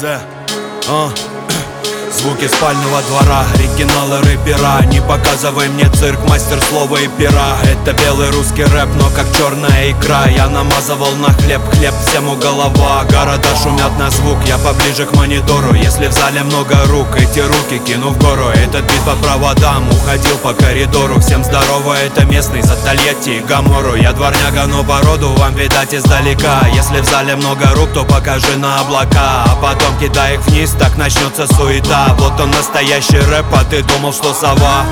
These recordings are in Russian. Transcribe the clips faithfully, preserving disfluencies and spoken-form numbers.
Зе. А. Звуки спального двора, оригиналы рэпера. Не показывай мне цирк, мастер слова и пера. Это белый русский рэп, но как черная икра. Я намазывал на хлеб, хлеб всем у голова. Города шумят на звук, я поближе к монитору. Если в зале много рук, эти руки кину в гору. Этот бит по проводам уходил по коридору. Всем здорово, это местный за Тольятти и Гамору. Я дворняга, но породу вам видать издалека. Если в зале много рук, то покажи на облака. А потом кидай их вниз, так начнется суета. Вот он настоящий рэп, а ты думал, что сова.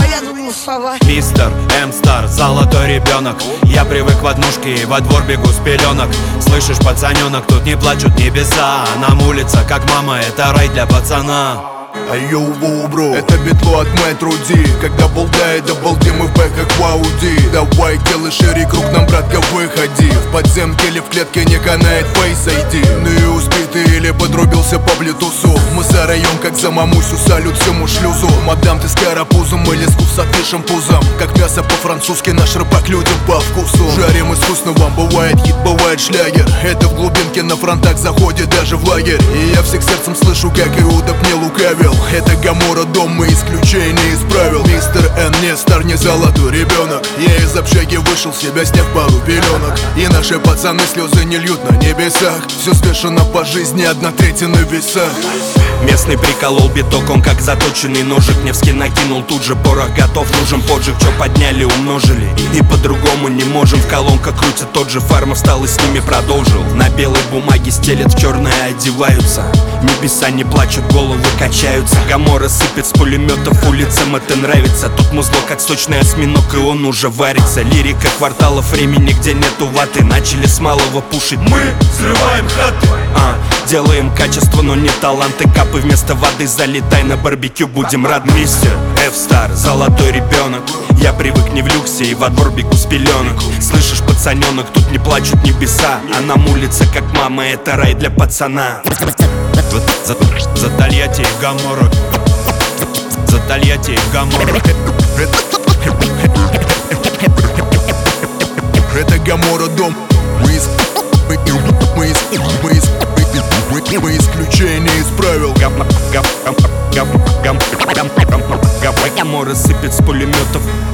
Мистер М-Стар, золотой ребенок. Я привык в однушке и во двор бегу с пеленок. Слышишь, пацаненок, тут не плачут небеса. Нам улица, как мама, это рай для пацана. Айоу, бро, это битло от Metro D. Когда болдает, да балдим мы в бэках в Ауди. Давай, делай шире круг, нам, братка, выходи. В подземке или в клетке не канает Face ай ди. Ну и успитый или подрубился по блютусу. Мы зараем, как за мамусю, салют всему шлюзу. Мадам, ты с карапузом или с кусатышим пузом. Как мясо по-французски, наш рыбак людям по вкусу. Жарим искусно, вам бывает хит, бывает шлягер. Это в глубинке на фронтах заходит даже в лагерь. И я всех сердцем слышу, как Иуда мне лукавил. Это Гамора, дом, мы исключение из правил. Мистер Н, не стар, не золотой ребенок. Я из общаги вышел, себя сняв пару пеленок. И наши пацаны слезы не льют на небесах. Все смешано по жизни, одна третья на весах. Местный приколол биток, он как заточенный ножик. Невский накинул, тут же порох готов, нужен поджиг. Чё подняли, умножили, и по-другому не можем. В колонках крутит тот же Фарма, встал и с ними продолжил. На белой бумаге стелет, в черное одеваются. Небеса не плачут, головы качаются. Гамора сыпет с пулеметов, улицам это нравится. Тут музло как сочный осьминог, и он уже варится. Лирика кварталов, времени, где нету ваты. Начали с малого пушить, мы взрываем хаты. а, Делаем качество, но не таланты. Капы вместо воды, залетай на барбекю, будем рад. Мистер F-Star, золотой ребенок. Я привык не в люксе и во двор бегу с пеленок. Слышишь, пацаненок, тут не плачут небеса. А нам улица, как мама, это рай для пацана. За, за Тольятти и Гамору. За Тольятти и Гамору. Это Гамора, дом. Мы из... Мы из... Мы из... Мы из... Мы исключение из правил. Гамора сыпет с пулеметов.